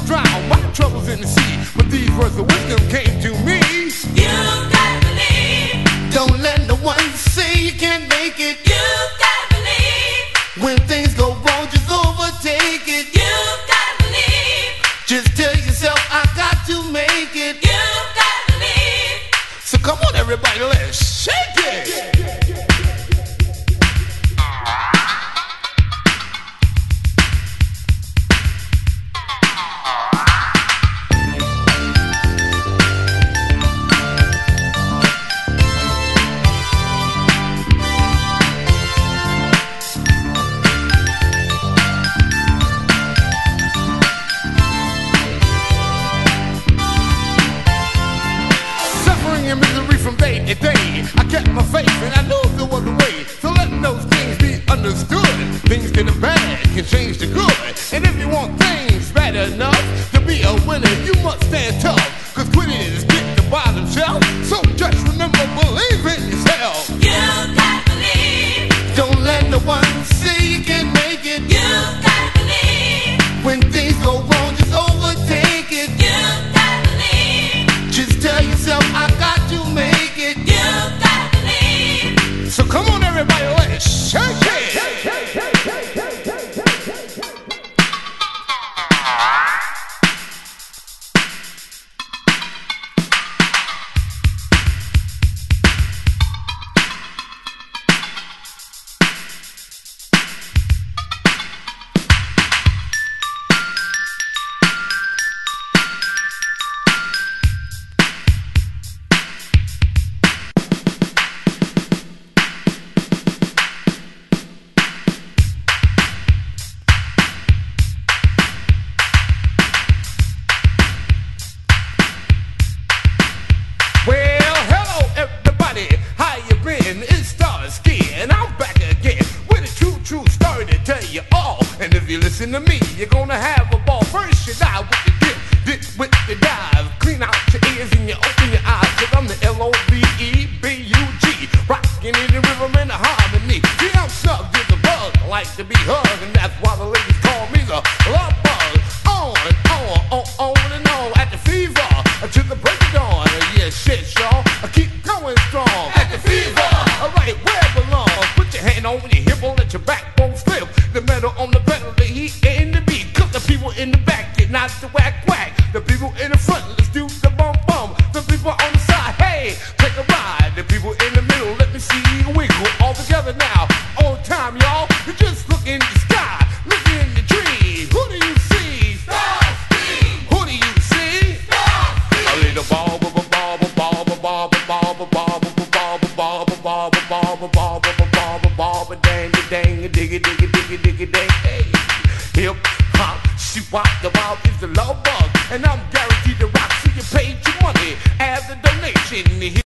drown my troubles in the sea. But these words of wisdom came to me. You gotta believe. Don't let no one say you can't make it. You gotta believe. When things go wrong, just overtake it. You gotta believe. Just tell yourself, I got to make it. You gotta believe. So come on, everybody, let's shake it. And misery from day to day, I kept my faith and I knew there was a way. So letting those things be understood. Things get bad can change to good. And if you want things bad enough to be a winner, you must stand tough. Cause quitting is getting the bottom shelf. So just remember, believe in yourself. You gotta believe. Don't let no one say you can't make it. You gotta believe. When things go wrong, just overtake it. You gotta believe. Just tell yourself, I got to make it. You gotta believe. So come on, everybody, let's shake it. Well, hello everybody, how you been? It's Starsky, and I'm back again with a true story to tell you all. And if you listen to me, you're gonna have a ball. First you dive with the dip with the dive. Clean out your ears and you open your eyes, cause I'm the L-O-V-E-B-U-G, rocking in the rhythm and the harmony. See, I'm snug to the bug, I like to be hugged, and that's why the ladies call me the love bug. On and on at the fever, to the break of dawn. Yeah, shit, y'all, I keep going strong at the fever. Alright, where it belongs. Put your hand on your hip, let your backbone slip. The metal on the pedal, the heat and the beat. Cause the people in the back get not the whack. The people in the front, let's do the bum. The people on the side, hey, take a ride. The people in the middle, let me see you wiggle. All together now, on time, y'all. You just look in the sky, look in the tree. Who do you see? Starsky. Who do you see? Starsky. A little ball, dang, diggy, dang, hey. Hip hop, she walk the ball is the love bug, and I'm guaranteed to rock. So you paid your money as a donation.